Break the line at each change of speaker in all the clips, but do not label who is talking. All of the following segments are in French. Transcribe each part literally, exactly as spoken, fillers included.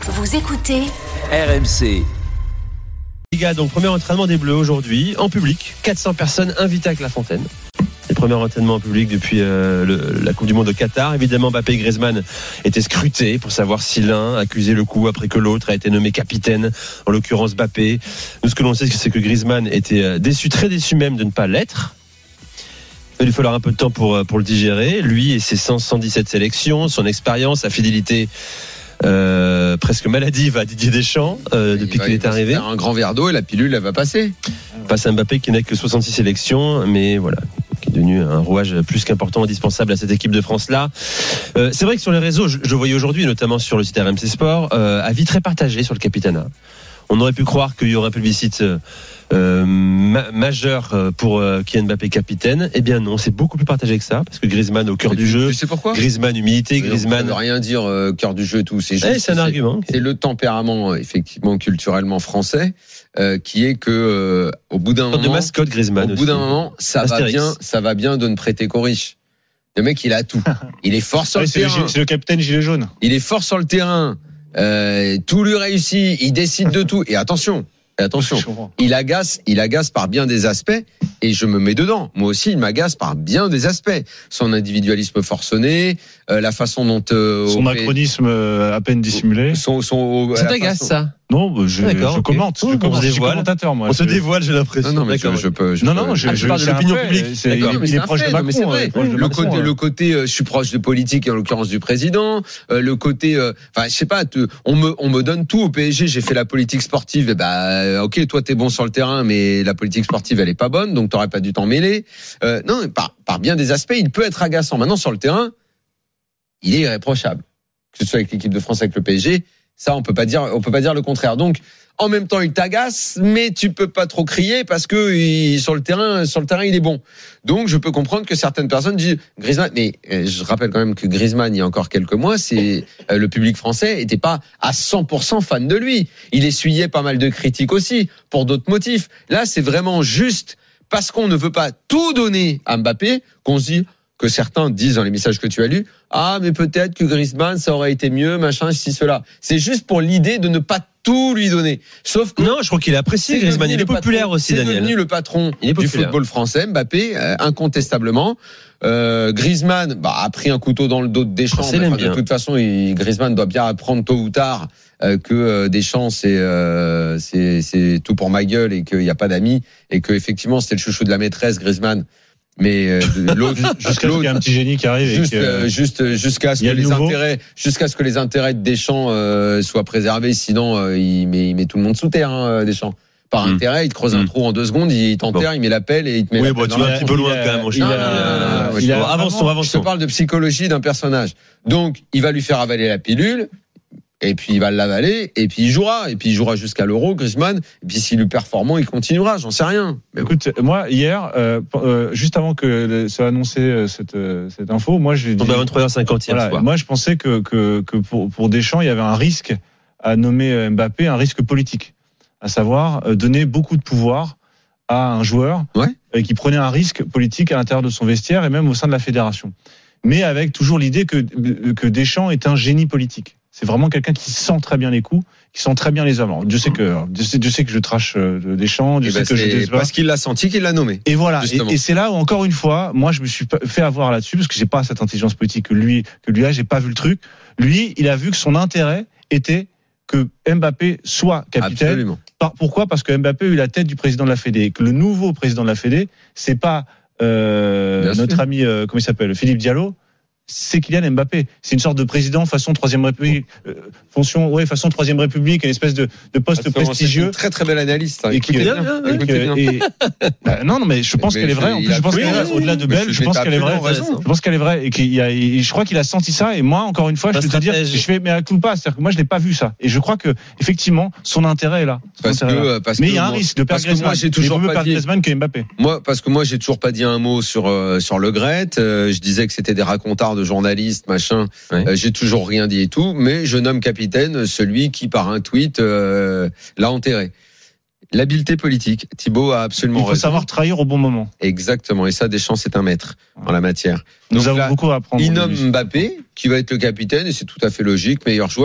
Vous écoutez
R M C.
Les gars, donc premier entraînement des Bleus aujourd'hui, en public, quatre cents personnes invitées à Clairefontaine. Les premiers entraînements en public depuis euh, le, la Coupe du Monde au Qatar. Évidemment, Mbappé et Griezmann étaient scrutés pour savoir si l'un accusait le coup après que l'autre a été nommé capitaine, en l'occurrence Mbappé. Nous, ce que l'on sait, c'est que Griezmann était déçu, très déçu même de ne pas l'être. Il va lui falloir un peu de temps pour, pour le digérer. Lui et ses cent, cent dix-sept sélections, son expérience, sa fidélité Euh, presque maladive à Didier Deschamps euh, depuis
va,
qu'il est arrivé.
Un grand verre d'eau et la pilule elle va passer.
Face à Mbappé qui n'a que soixante-six sélections, mais voilà, qui est devenu un rouage plus qu'important, indispensable à cette équipe de France là. Euh, c'est vrai que sur les réseaux, je, je le voyais aujourd'hui, notamment sur le site R M C Sport, euh, avis très partagé sur le capitanat. On aurait pu croire qu'il y aurait un plébiscite euh, ma- majeur pour euh, Kylian Mbappé capitaine. Eh bien non, c'est beaucoup plus partagé que ça, parce que Griezmann au cœur
Mais
du
tu,
jeu.
Tu sais pourquoi ?
Griezmann humilité,
Mais
Griezmann.
Ça ne veut rien dire euh, cœur du jeu et tout. C'est juste.
Eh, c'est un
c'est,
argument.
C'est le tempérament effectivement culturellement français euh, qui est que euh, au bout d'un moment,
de mascotte Griezmann.
au
aussi.
bout d'un moment, ça
Astérix.
va bien, ça va bien de ne prêter qu'aux riches. Le mec, il a tout. Il est fort sur
Ouais,
le
c'est,
terrain.
le, c'est le capitaine gilet jaune.
Il est fort sur le terrain. Euh, tout lui réussit. Il décide de tout. Et attention. Et attention, il agace, il agace par bien des aspects, et je me mets dedans. Moi aussi, il m'agace par bien des aspects. Son individualisme forcené, euh, la façon dont euh,
son macronisme euh, à peine dissimulé.
Son, son,
Ça t'agace
façon...
ça ?
Non, bah, je,
D'accord,
je
okay.
commente.
Oh,
je commente.
on se
Je suis
dévoile.
commentateur, moi.
On
je...
se dévoile, j'ai l'impression.
Non, non, mais je, je peux. Je
non,
peux,
non, je,
ah,
je,
je parle de
c'est
l'opinion
fait.
publique.
C'est,
D'accord,
il,
mais
il
c'est
est
un
proche
fait,
de
non,
Macron.
mais c'est vrai.
Ouais, proche de
le
Macron,
côté,
ouais.
le côté, euh, je suis proche de politique, et en l'occurrence du président. Euh, le côté, enfin, euh, je sais pas. Te, on me, on me donne tout au P S G. J'ai fait la politique sportive. Et bah, ok, toi t'es bon sur le terrain, mais la politique sportive elle est pas bonne, donc t'aurais pas dû t'en mêler. Euh, non, par, par bien des aspects, il peut être agaçant. Maintenant sur le terrain, il est irréprochable. Que ce soit avec l'équipe de France, avec le P S G, ça on peut pas dire, on peut pas dire le contraire. Donc en même temps, il t'agace, mais tu peux pas trop crier parce que il, sur le terrain, sur le terrain, il est bon. Donc, je peux comprendre que certaines personnes disent Griezmann. Mais je rappelle quand même que Griezmann, il y a encore quelques mois, c'est le public français était pas à cent pour cent fan de lui. Il essuyait pas mal de critiques aussi pour d'autres motifs. Là, c'est vraiment juste parce qu'on ne veut pas tout donner à Mbappé qu'on se dit. Que certains disent dans les messages que tu as lus, ah mais peut-être que Griezmann ça aurait été mieux, machin, si cela. C'est juste pour l'idée de ne pas tout lui donner. Sauf que
non, je crois qu'il est apprécié. Griezmann, il est populaire
patron,
aussi,
c'est
Daniel.
C'est devenu le patron du football français, Mbappé, euh, incontestablement. Euh, Griezmann bah, a pris un couteau dans le dos de Deschamps.
C'est
Enfin, de
bien.
toute façon, il, Griezmann doit bien apprendre tôt ou tard euh, que euh, Deschamps c'est, euh, c'est c'est tout pour ma gueule et qu'il n'y a pas d'amis et que effectivement c'était le chouchou de la maîtresse, Griezmann. Mais euh, l'autre,
jusqu'à ce qu'il y ait un petit génie qui arrive.
Juste,
et que,
euh, juste jusqu'à ce que les
nouveau.
intérêts, jusqu'à ce que les intérêts de Deschamps euh, soient préservés. Sinon, euh, il met, il met tout le monde sous terre, hein, Deschamps. Par
Mmh.
intérêt, il te creuse
mmh.
un trou en deux secondes, il t'enterre,
bon.
il met la pelle et il te met.
Oui,
la
bon,
pelle
tu
dans
vas
la
un petit
tronche.
peu loin quand même, mon cher.
Non, non, non, non, non,
il a-
Avançons,
Je
avançons.
te parle de psychologie d'un personnage. Donc, il va lui faire avaler la pilule. Et puis il va l'avaler, et puis il jouera, et puis il jouera jusqu'à l'Euro, Griezmann. Et puis s'il est performant, il continuera. J'en sais rien. Mais
Écoute, moi hier, euh, euh, juste avant que soit annoncé euh, cette euh, cette info, moi je
On est à vingt-trois heures cinquante hier
voilà,
soir.
moi je pensais que que que pour pour Deschamps, il y avait un risque à nommer Mbappé, un risque politique, à savoir euh, donner beaucoup de pouvoir à un joueur
Ouais.
euh, qui prenait un risque politique à l'intérieur de son vestiaire et même au sein de la fédération. Mais avec toujours l'idée que que Deschamps est un génie politique. C'est vraiment quelqu'un qui sent très bien les coups, qui sent très bien les hommes. Alors, Dieu sait que, Dieu sait, Dieu sait que je trache Deschamps, Dieu
Eh
sait
ben,
que je
c'est
déçois.
parce qu'il l'a senti qu'il l'a nommé.
Et voilà.
Justement.
Et, et c'est là où, encore une fois, moi, je me suis fait avoir là-dessus parce que j'ai pas cette intelligence politique que lui, que lui a, j'ai pas vu le truc. Lui, il a vu que son intérêt était que Mbappé soit capitaine.
Absolument.
Par, pourquoi? Parce que Mbappé a eu la tête du président de la Fédé. Et que le nouveau président de la Fédé, c'est pas, euh, notre
sûr.
ami, euh, comment il s'appelle? Philippe Diallo. C'est Kylian Mbappé. C'est une sorte de président façon troisième République, euh, fonction, ouais, façon troisième République, une espèce de, de poste
Absolument,
prestigieux.
c'est une très très belle analyse. Ça.
Et qui
Écoutez
est
bien,
bien,
Et
écoutez
que-
bien.
et- bah, non, non, mais je pense
Mais
qu'elle est
je-
vraie. En
il
plus,
a
je pense qu'elle est
absolument
vraie.
raison.
Au-delà de
Mais
belle,
je-
je pense
t'as
qu'elle est vraie.
absolument raison.
Je pense qu'elle est vraie et qu'il y a, et je crois qu'il a senti ça. Et moi, encore une fois, je
La
peux te dire,
stratège.
je fais, mais à coup pas. C'est-à-dire que moi, je n'ai pas vu ça. Et je crois que, effectivement, son intérêt est là. Son
Parce
intérêt est là.
que, parce
mais
que
il y a un
moi-
risque de
parce
perdre
que moi,
Griezmann.
j'ai toujours
Il vaut mieux
pas
perdre
dit-
Griezmann que Mbappé.
Moi, parce que moi, j'ai toujours pas dit un mot sur euh, sur Le Gret. Euh, je disais que c'était des racontards de journalistes, machin.
Ouais.
Euh, j'ai toujours rien dit et tout, mais je nomme capitaine celui qui, par un tweet, euh, l'a enterré. L'habileté politique. Thibaut a absolument
Il faut
raison.
savoir trahir au bon moment.
Exactement. Et ça, Deschamps, c'est un maître en la matière.
Nous
Donc
avons
là,
beaucoup à apprendre.
il nomme Mbappé, qui va être le capitaine, et c'est tout à fait logique, meilleur joueur.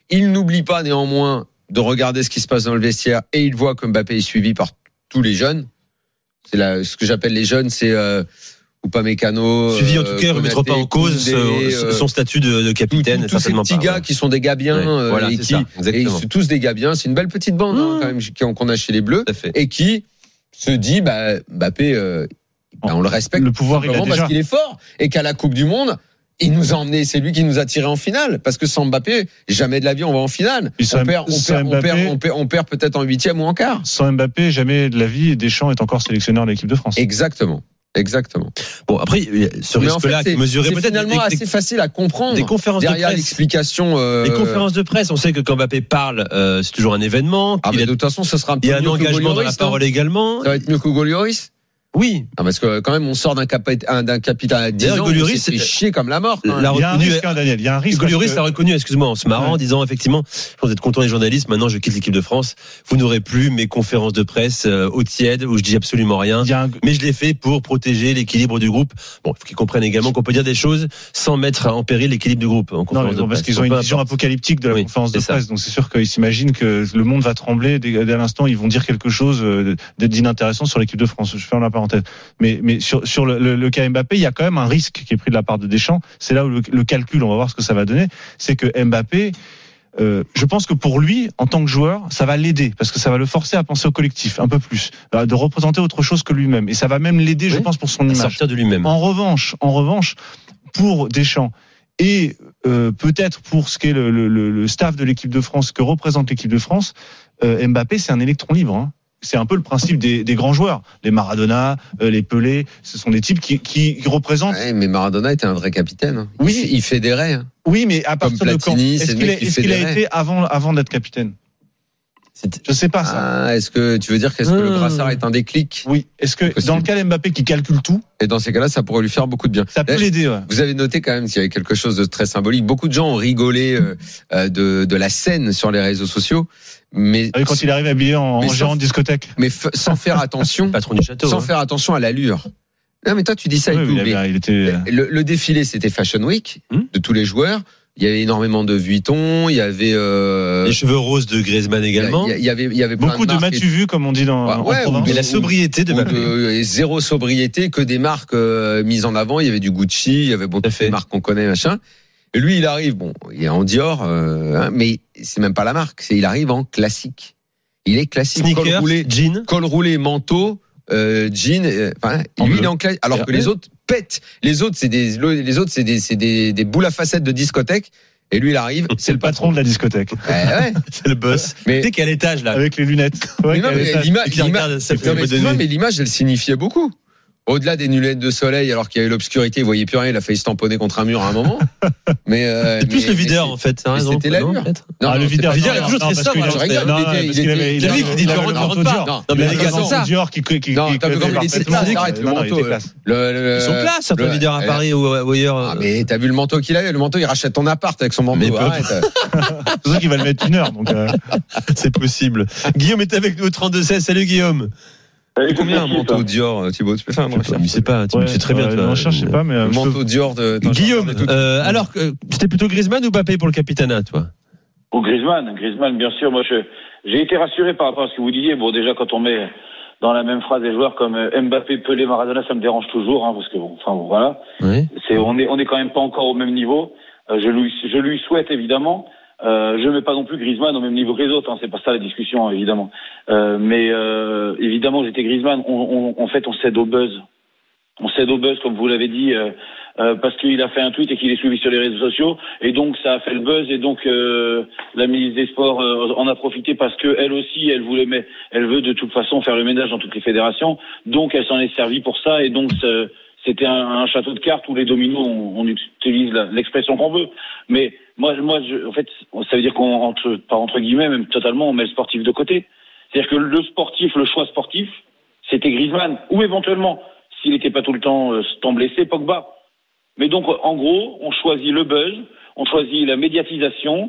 Il n'oublie pas néanmoins de regarder ce qui se passe dans le vestiaire et il voit que Mbappé est suivi par tous les jeunes. C'est là, ce que j'appelle les jeunes, c'est euh, Upamecano.
Suivi en tout cas, ne remettra pas en cause
Koundé,
son,
euh,
son statut de, de capitaine.
Tous, tous ces petits
pas,
gars
ouais.
qui sont des gars bien,
Ouais,
euh,
voilà,
et
c'est
qui,
ça,
et ils
exactement.
sont tous des gars bien. C'est une belle petite bande
Mmh.
hein, quand même qu'on a chez les Bleus,
Tout à fait.
et qui se dit, bah, Mbappé, euh, bah, on le respecte.
Le pouvoir, il a
simplement
déjà.
parce qu'il est fort et qu'à la Coupe du Monde. Il nous a emmené, c'est lui qui nous a tiré en finale. Parce que sans Mbappé, jamais de la vie on va en finale.
Puis sans-
On perd, on
sans
perd, on
Mbappé-
perd, on perd, on perd peut-être en huitième ou en quart.
Sans Mbappé, jamais de la vie, Deschamps est encore sélectionneur de l'équipe de France.
Exactement. Exactement.
Bon, après, il y a ce
Mais en fait,
risque-là
c'est,
qui mesurait
c'est
peut-être
finalement
des,
assez facile à comprendre.
des conférences de
derrière
presse.
l'explication. Euh...
Les conférences de presse, on sait que quand Mbappé parle, euh, c'est toujours un événement.
Ah,
qu'il
mais
a-
de toute façon, ce sera un peu
il y a un
mieux que
engagement dans la
Golioris, non
parole également.
Ça va être mieux que Golioris.
Oui.
Ah, parce que quand même, on sort d'un, capit- un- d'un capitaine à dix
D'ailleurs,
ans,
Golioris,
on s'est fait
c'est-
chier comme la mort. quand même.
La-
Il y a un
reconnu-
risque, hein, Daniel. Il y a un risque.
Golioris
parce
a
que-
reconnu, excuse-moi, en se marrant,
Ouais.
en disant effectivement, je pense être content des journalistes, maintenant je quitte l'équipe de France, vous n'aurez plus mes conférences de presse euh, au tiède où je dis absolument rien.
Il y a un-
Mais je l'ai fait pour protéger l'équilibre du groupe. Bon, il faut qu'ils comprennent également qu'on peut dire des choses sans mettre en péril l'équilibre du groupe en
Non,
conférence
mais
de
bon,
presse.
parce qu'ils ont
Peu
une vision
importe.
apocalyptique de la
Oui,
conférence de
c'est ça.
presse, donc c'est sûr qu'ils s'imaginent que le monde va trembler dès, dès l'instant ils vont dire quelque chose euh, d'inintéressant sur l'équipe de France. Je ferme la parenthèse. Mais, mais sur, sur le, le, le cas Mbappé, il y a quand même un risque qui est pris de la part de Deschamps. C'est là où le, le calcul, on va voir ce que ça va donner. C'est que Mbappé, euh, je pense que pour lui, en tant que joueur, ça va l'aider parce que ça va le forcer à penser au collectif un peu plus, euh, de représenter autre chose que lui-même. Et ça va même l'aider, je
Oui.
pense, pour son
À
image.
sortir de lui-même.
En revanche, en revanche, pour Deschamps et euh, peut-être pour ce qu'est le, le, le staff de l'équipe de France, que représente l'équipe de France, euh, Mbappé, c'est un électron libre. Hein. C'est un peu le principe des, des grands joueurs. Les Maradona, euh, les Pelé, ce sont des types qui, qui représentent.
Ouais, mais Maradona était un vrai capitaine. hein.
Oui.
Il, il fédérait. hein.
Oui, mais à partir de quand
Platini,
est-ce
c'est le
qu'il,
mec
a,
qui
est-ce qu'il a
fédérait.
été avant, avant d'être capitaine?
C'est-
Je sais pas ça.
Ah, est-ce que tu veux dire qu'est-ce que le
Mmh.
brassard est un déclic?
Oui. Est-ce que
Possible.
dans le cas d'Mbappé qui calcule tout,
Et dans ces cas-là, ça pourrait lui faire beaucoup de bien.
ça peut
Eh,
l'aider. Ouais.
Vous avez noté quand même qu'il y avait quelque chose de très symbolique. Beaucoup de gens ont rigolé euh, euh, de, de la scène sur les réseaux sociaux, mais,
Ah oui, quand il arrive habillé en,
Mais
en
sans-
gérant de discothèque.
mais f- sans faire attention,
Patron du château.
sans
hein.
faire attention à l'allure. Non, mais toi, tu dis ça et
Oui,
tout.
il, avait-
mais
il était.
le, le défilé, c'était Fashion Week
Hmm.
de tous les joueurs. Il y avait énormément de Vuitton, il y avait, euh,
Les cheveux roses de Griezmann
il y a-
également.
il y, a- il y avait, il y avait plein
Beaucoup de
marques
Mathieu Vu, comme on dit dans
Ouais,
en
ouais,
province.
Mais la
ou-
sobriété de
ou
Mbappé.
de- et zéro sobriété, que des marques euh, mises en avant. Il y avait du Gucci, il y avait bon,
Tout à
toutes
fait.
les marques qu'on connaît, machin. Et lui, il arrive, bon, il est en Dior, euh, hein, mais c'est même pas la marque, c'est il arrive en classique. Il est classique, col
Sneakers,
roulé,
jean.
col roulé, manteau, euh, jean. euh, Enfin,
En
lui,
bleu.
il est en classique. Alors
Et
que les autres pètent. Les autres, c'est des, les autres, c'est des, c'est des, des boules à facettes de discothèque. Et lui, il arrive,
C'est le patron de la discothèque.
Eh ouais.
C'est le boss.
Mais,
T'es quel étage là
Avec les lunettes.
mais
Ouais,
non,
quel
mais
étage.
l'image,
Et qui regarde,
l'image-
ça fait
non, mais
me
excuse-moi,
donner.
mais l'image, elle signifiait beaucoup. Au-delà des lunettes de soleil, alors qu'il y avait l'obscurité, il voyait plus rien, il a failli se tamponner contre un mur à un moment. Mais, euh,
C'est plus
mais-
le videur
mais
en fait.
mais c'était l'allure.
peut-être.
Non,
Ah,
non,
le
c'est
videur,
pas-
videur, il est
non,
toujours
non,
très
parce
sobre,
qu'il
alors,
a-
je rigole,
non,
il était-
parce
il
qu'il
était-
avait-
il
il
avait-
avait-
il dit,
il
tu
avait
rentres,
le
tu rentres
manteau
pas.
Dior.
Non,
Non, mais
Il
les
avait
gars,
le
c'est
manteau
ça.
Dior qui, qui, qui,
Non,
qui
t'as vu
collait
comme il était
parfaitement.
classe, arrête, le
Non, non, il
manteau,
était classe.
Le- le-
Ils sont classe, certains
le-
videurs à
euh,
Paris ou, ou ailleurs.
Ah, mais t'as vu le manteau qu'il avait? Le manteau, il rachète ton appart avec son manteau.
Mais peu-
Arrête.
C'est sûr qu'il va le mettre une heure. Donc, euh,
C'est possible. Guillaume est avec nous au trente-deux seize. Salut Guillaume.
Et combien un manteau Dior, Thibaut? Tu peux faire un
Je sais pas, tu
ouais,
me sais très bien.
euh,
toi.
non, je sais pas, mais. euh,
Le
je peux-
manteau Dior de. Attends,
Guillaume,
je vais regarder tout.
euh, alors, euh, c'était plutôt Griezmann ou Mbappé pour le capitanat, toi?
Ou Griezmann, Griezmann, bien sûr. Moi, je, j'ai été rassuré par rapport à ce que vous disiez. Bon, déjà, quand on met dans la même phrase des joueurs comme euh, Mbappé, Pelé, Maradona, ça me dérange toujours, hein, parce que bon, enfin bon, voilà.
Oui.
C'est, on est, on est quand même pas encore au même niveau. Euh, je lui, je lui souhaite évidemment. Euh, je mets pas non plus Griezmann au même niveau que les autres. Hein, c'est pas ça la discussion, évidemment. Euh, mais euh, évidemment, j'étais Griezmann. On, on, en fait, on cède au buzz. On cède au buzz, comme vous l'avez dit, euh, euh, parce qu'il a fait un tweet et qu'il est suivi sur les réseaux sociaux, et donc ça a fait le buzz, et donc euh, la ministre des Sports euh, en a profité parce que elle aussi, elle voulait, mais elle veut de toute façon faire le ménage dans toutes les fédérations, donc elle s'en est servie pour ça, et donc c'est, c'était un, un château de cartes où les dominos, on, on utilise la, l'expression qu'on veut, mais moi, moi, je, en fait, ça veut dire qu'on entre, pas entre guillemets, même totalement, on met le sportif de côté. C'est-à-dire que le sportif, le choix sportif, c'était Griezmann, ou éventuellement, s'il n'était pas tout le temps, euh, temps blessé, Pogba. Mais donc, en gros, on choisit le buzz, on choisit la médiatisation.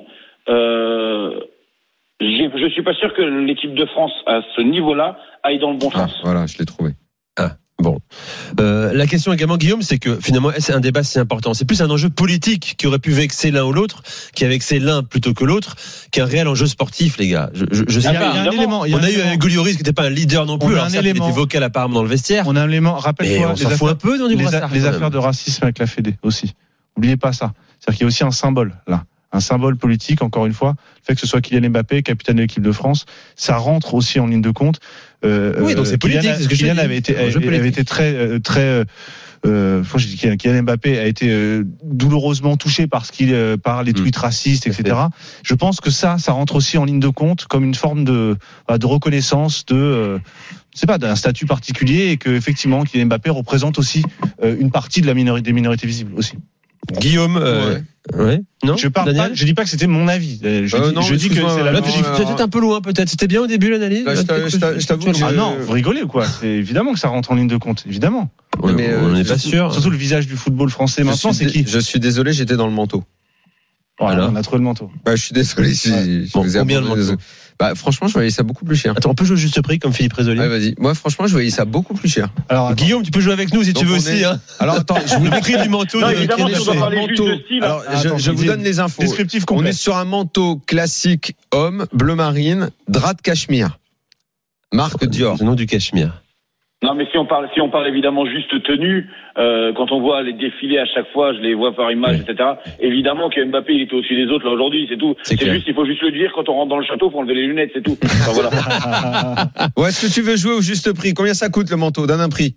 Euh, j'ai, je suis pas sûr que l'équipe de France, à ce niveau-là, aille dans le bon
Ah,
sens.
voilà, je l'ai trouvé.
Bon, euh, la question également, Guillaume, c'est que finalement, c'est un débat si important. C'est plus un enjeu politique qui aurait pu vexer l'un ou l'autre, qui a vexé l'un plutôt que l'autre, qu'un réel enjeu sportif, les gars. Je, je, je sais
Il y a,
pas.
il y a un élément. Il y a
on
un
a eu
élément.
avec Golioris qui n'était pas un leader non
On
plus.
a
Alors
un
certes, il
élément.
était vocal apparemment dans le vestiaire.
On a un élément.
Mais
Rappelle-toi
on
les
s'en fout
affaires,
un peu dans les,
les,
brassards,
les
quand
affaires
même.
de racisme avec la Fédé aussi. N'oubliez pas ça. C'est-à-dire qu'il y a aussi un symbole là. Un symbole politique, encore une fois, le fait que ce soit Kylian Mbappé, capitaine de l'équipe de France, ça rentre aussi en ligne de compte. Euh,
Oui, donc c'est politique,
Kylian,
c'est ce que je
Kylian
te dis.
avait été,
Un jeu
avait,
politique.
été très, euh, très. Euh, je dis Kylian, Kylian Mbappé a été euh, douloureusement touché par ce qu'il, euh, par les tweets mmh. racistes, et cetera. Je pense que ça, ça rentre aussi en ligne de compte comme une forme de, de reconnaissance de. Euh, je sais pas, d'un statut particulier et que effectivement Kylian Mbappé représente aussi euh, une partie de la minorité des minorités visibles aussi.
Guillaume, euh, ouais. ouais. Non.
Je parle pas, je dis pas que c'était mon avis. Je
euh,
dis,
non,
je dis que c'est la.
Là, peut-être un peu loin, peut-être. C'était bien au début l'analyse.
Là, je t'avoue.
Ah non, vous rigolez ou quoi? C'est évidemment que ça rentre en ligne de compte, évidemment.
Ouais, mais on n'est euh, pas sûr.
Surtout le visage du football français maintenant, c'est qui?
Je suis désolé, j'étais dans le manteau.
Voilà, on a trouvé le manteau.
Bah, je suis désolé.
Ouais.
Je, je
bon,
vous ai
combien le manteau?
Bah, franchement, je voyais ça beaucoup plus cher.
Attends, on peut jouer au juste prix comme Philippe Rézoli.
Ouais, vas-y. Moi, franchement, je voyais ça beaucoup plus cher.
Alors, attends. Guillaume, tu peux jouer avec nous si Donc tu veux aussi. Est... Hein.
Alors, attends, je vous
prix du manteau.
Non,
de
évidemment, si on doit parler juste de style.
Alors,
ah,
je,
attends,
je vous donne les infos.
Descriptif complet.
On est sur un manteau classique homme, bleu marine, drap de cachemire. Marque Dior.
Le nom du cachemire.
Non, mais si on parle, si on parle évidemment juste tenue, euh, quand on voit les défilés à chaque fois, je les vois par image, oui. et cetera. Évidemment que Mbappé, il était au-dessus des autres là aujourd'hui, c'est tout. C'est, c'est juste, il faut juste le dire quand on rentre dans le château, faut enlever les lunettes, c'est tout. Enfin, voilà.
Ou est-ce que tu veux jouer au juste prix? Combien ça coûte le manteau? Donne un prix.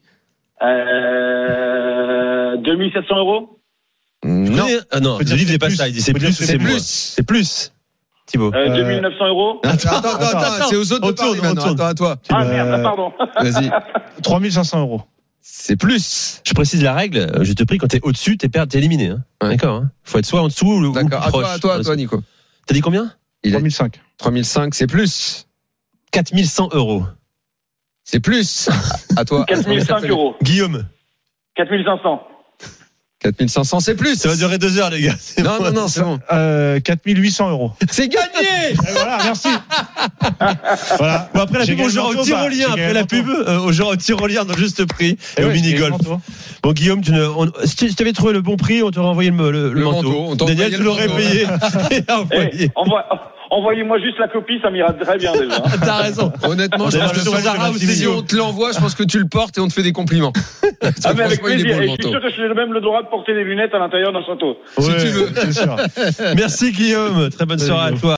Euh, deux mille sept cents euros.
Non.
Ah non, le livre n'est pas ça. Il dit c'est plus,
c'est plus.
C'est plus. Thibaut.
Euh, deux mille neuf cents euros.
Attends, attends, attends, attends, c'est aux autres de parler maintenant. Attends, à toi.
Ah merde, pardon.
Vas-y.
trois mille cinq cents euros.
C'est plus.
Je précise la règle. Je te prie, quand t'es au-dessus, t'es perdu, t'es éliminé. Hein. Ouais. D'accord. Hein. Faut être soit en dessous ou, ou plus
proche.
D'accord.
À toi, à toi, Nico.
T'as dit combien?
trois mille cinq.
trois mille cinq, c'est plus.
quatre mille cent euros.
C'est plus. À toi.
quatre mille cinq euros.
Guillaume.
quatre mille cinq cents.
quatre mille cinq cents, c'est plus.
Ça va durer deux heures, les gars. C'est
non,
bon.
non, non, c'est bon.
Euh, quatre mille huit cents euros.
C'est gagné!
Et voilà, merci.
Voilà. Bon, après la
J'ai
pub, on jouera au tyrolien. Après la pub, euh, on jouera au tyrolien dans juste prix et, et
ouais,
au mini-golf. Bon, Guillaume, tu ne, on, si tu avais trouvé le bon prix, on t'aurait envoyé le, le, le, le manteau. manteau. Daniel, tu l'aurais payé.
Hey, envoie, envoyez-moi juste la copie, ça m'ira très bien déjà.
T'as raison.
Honnêtement, je pense que Zara, si on te l'envoie, je pense que tu le portes et on te fait des compliments.
Ah, mais avec plaisir. Et je suis sûr que j'ai même le droit de porter des lunettes à l'intérieur d'un château.
Ouais, si tu veux. Merci Guillaume. Très bonne soirée à toi.